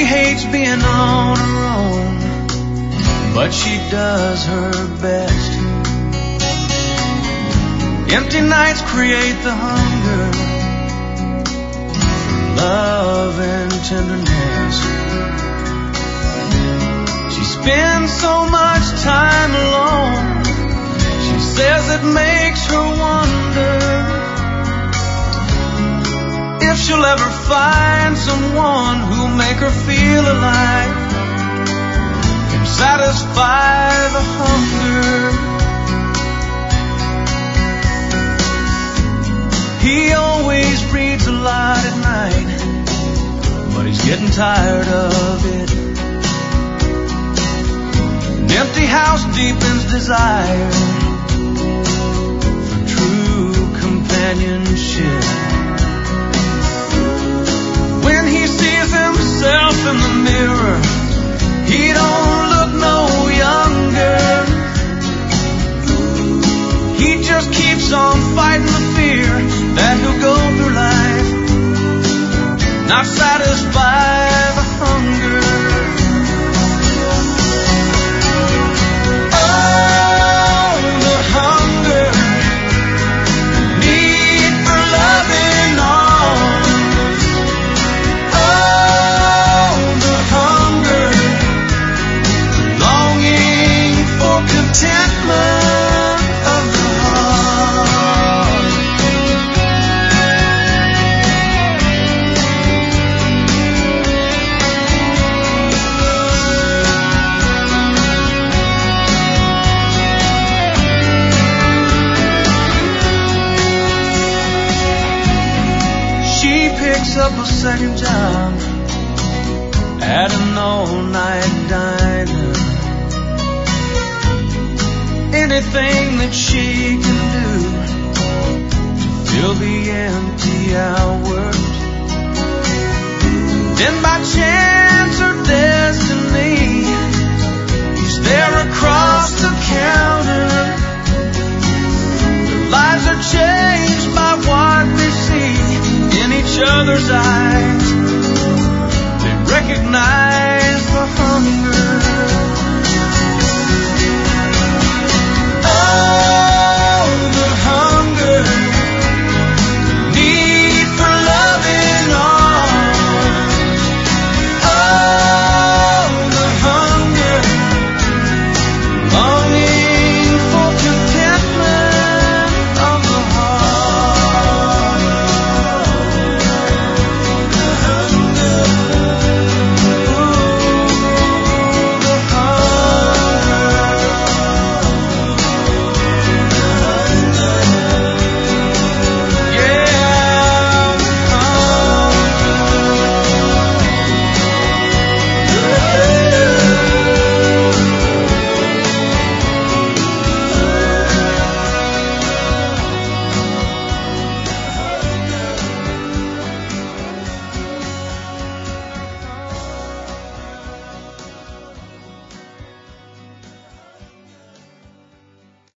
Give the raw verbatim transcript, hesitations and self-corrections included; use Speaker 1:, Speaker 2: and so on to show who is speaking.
Speaker 1: hates being on her own, but she does her best. Empty nights create the hunger for love and tenderness. She spends so much time alone. She says it makes her wonder if she'll ever find someone who'll make her feel alive, can satisfy the hunger. He always reads a lot at night, but he's getting tired of it. An empty house deepens desire for true companionship. When he sees himself in the mirror, he don't look no younger. He just keeps on fighting the fear that he'll go through life not satisfy the hunger. Oh, the hunger, the need for loving arms. Oh, the hunger, longing for contentment of the heart. She picks up a second job at an all-night diner. Anything that she can do to fill the empty hours. Then by chance or destiny, he's there across the counter. Their lives are changed by what they see in each other's eyes. They recognize